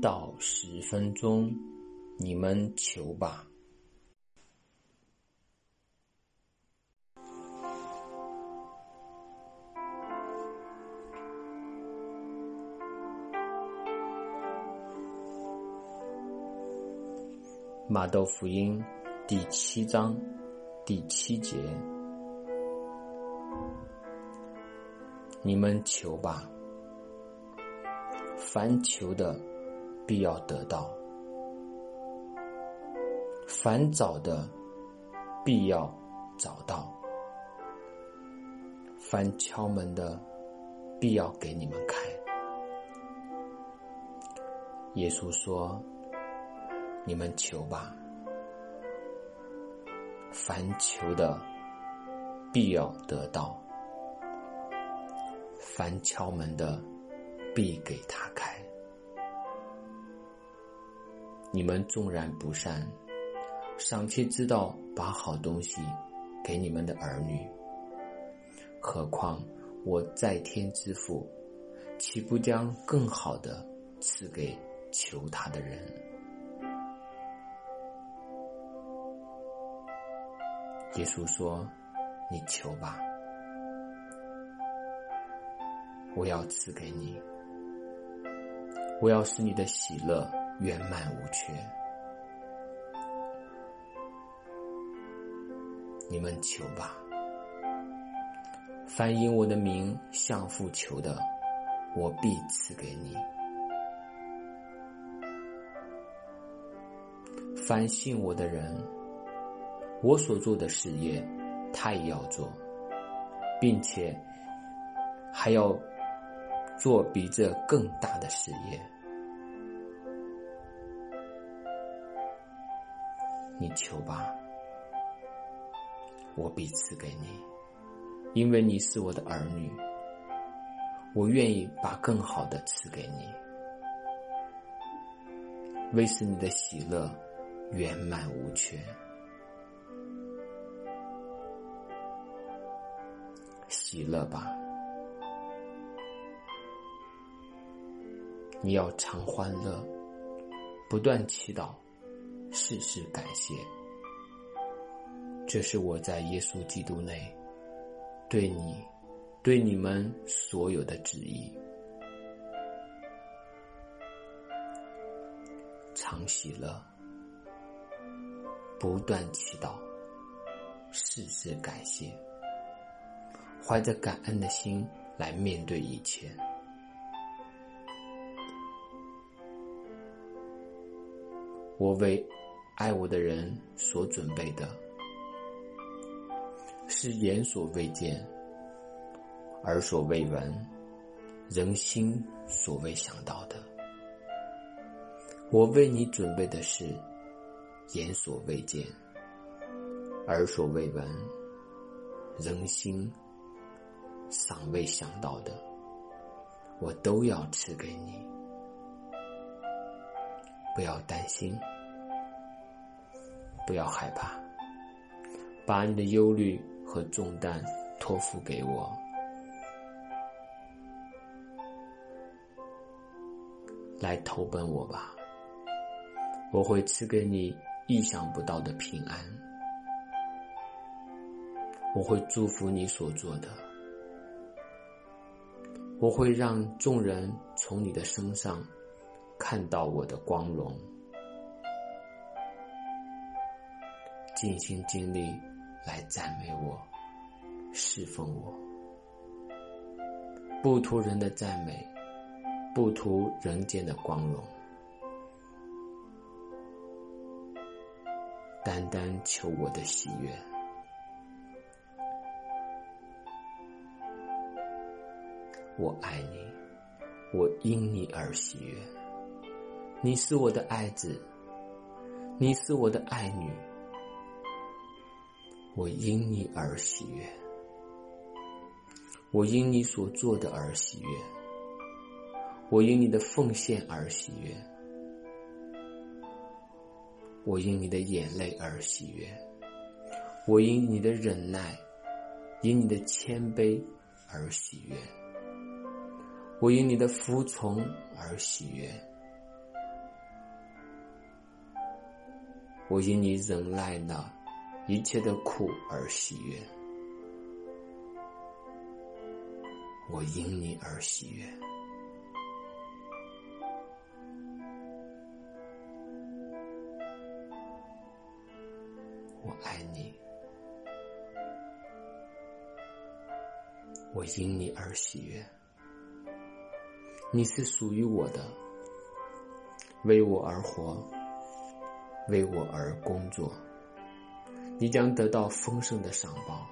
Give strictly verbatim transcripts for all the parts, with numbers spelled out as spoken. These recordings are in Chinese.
到十分钟，你们求吧。马窦福音第七章第七节，你们求吧，凡求的必要得到，凡找的必要找到，凡敲门的必要给你们开。耶稣说，你们求吧，凡求的必要得到，凡敲门的必给他开。你们纵然不善，尚且知道把好东西给你们的儿女，何况我在天之父，岂不将更好的赐给求他的人？耶稣说，你求吧，我要赐给你，我要使你的喜乐圆满无缺。你们求吧，凡因我的名向父求的，我必赐给你。凡信我的人，我所做的事业他也要做，并且还要做比这更大的事业。你求吧，我必赐给你，因为你是我的儿女，我愿意把更好的赐给你，为使你的喜乐圆满无缺。喜乐吧，你要常欢乐，不断祈祷，事事感谢。这是我在耶稣基督内对你对你们所有的旨意。常喜乐，不断祈祷，事事感谢，怀着感恩的心来面对一切。我为爱我的人所准备的，是眼所未见，耳所未闻，人心所未想到的。我为你准备的是眼所未见，耳所未闻，人心尚未想到的，我都要赐给你。不要担心，不要害怕，把你的忧虑和重担托付给我。来投奔我吧，我会赐给你意想不到的平安，我会祝福你所做的，我会让众人从你的身上看到我的光荣，尽心尽力来赞美我，侍奉我，不图人的赞美，不图人间的光荣，单单求我的喜悦。我爱你，我因你而喜悦。你是我的爱子，你是我的爱女，我因你而喜悦，我因你所做的而喜悦，我因你的奉献而喜悦，我因你的眼泪而喜悦，我因你的忍耐，因你的谦卑而喜悦，我因你的服从而喜悦， 我因你忍耐了一切的苦而喜悦，我因你而喜悦。我爱你，我因你而喜悦。你是属于我的，为我而活，为我而工作，你将得到丰盛的赏报，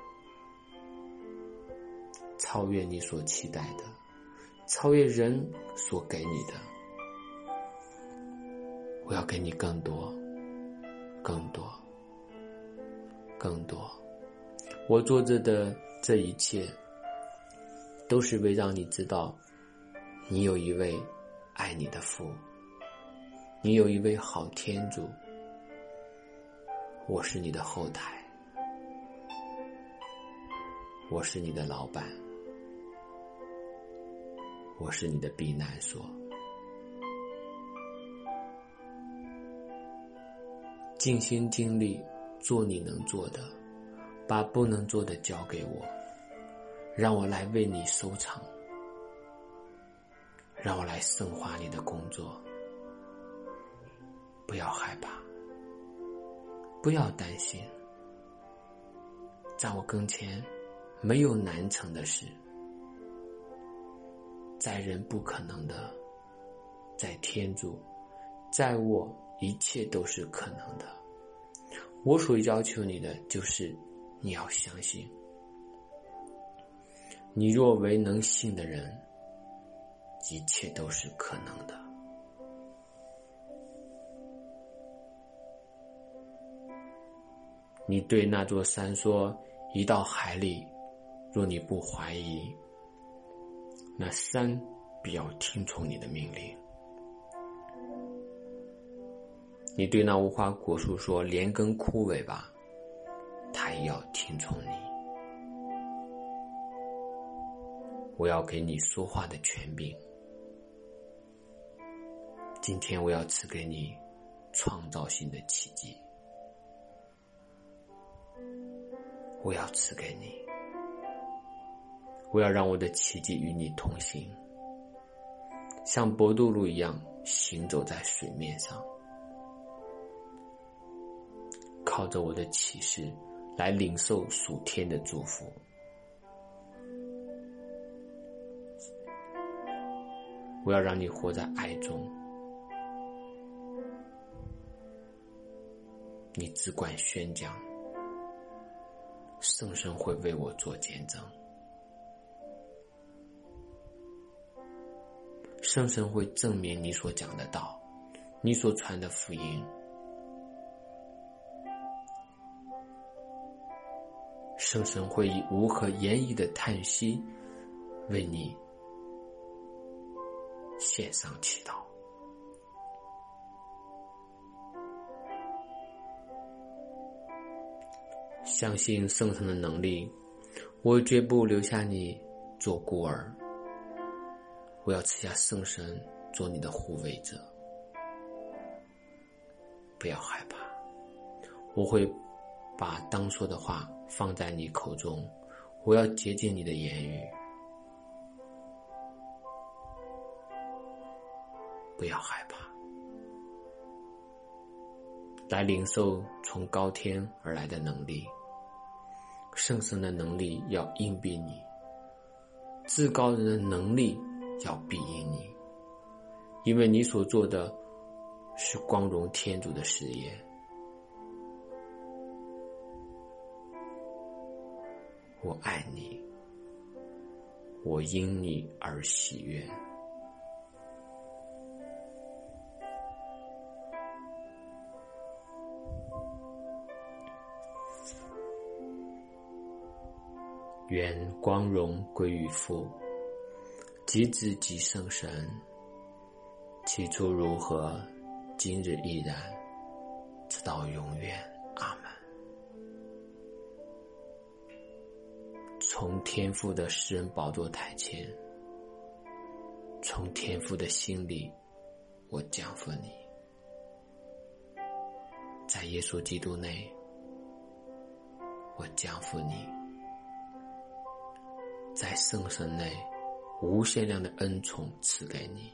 超越你所期待的，超越人所给你的。我要给你更多，更多，更多。我做着的这一切，都是为让你知道，你有一位爱你的父，你有一位好天主。我是你的后台，我是你的老板，我是你的避难所。尽心尽力做你能做的，把不能做的交给我，让我来为你收场，让我来深化你的工作。不要害怕，不要担心，在我跟前没有难成的事，在人不可能的，在天主，在我一切都是可能的。我所要求你的就是你要相信，你若为能信的人，一切都是可能的。你对那座山说，移到海里，若你不怀疑，那山必要听从你的命令。你对那无花果树说，连根枯萎吧，它也要听从你。我要给你说话的权柄。今天我要赐给你创造性的奇迹，我要赐给你，我要让我的奇迹与你同行，像伯杜路一样行走在水面上，靠着我的启示来领受属天的祝福。我要让你活在爱中，你只管宣讲，圣神会为我做见证，圣神会证明你所讲的道，你所传的福音。圣神会以无可言喻的叹息为你献上祈祷。相信圣神的能力，我绝不留下你做孤儿，我要赐下圣神做你的护卫者。不要害怕，我会把当说的话放在你口中，我要洁净你的言语。不要害怕，来领受从高天而来的能力。圣神的能力要荫庇你，至高人的能力要庇荫你，因为你所做的是光荣天主的事业。我爱你，我因你而喜悦。愿光荣归于父，及子及圣神，起初如何，今日依然，直到永远。阿们。从天父的施恩宝座台前，从天父的心里，我降服你。 在耶稣基督内，我降服你，在圣神内无限量的恩宠赐给你。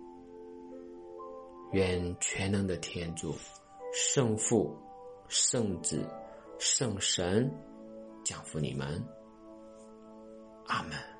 愿全能的天主、圣父、圣子、圣神降福你们。阿们。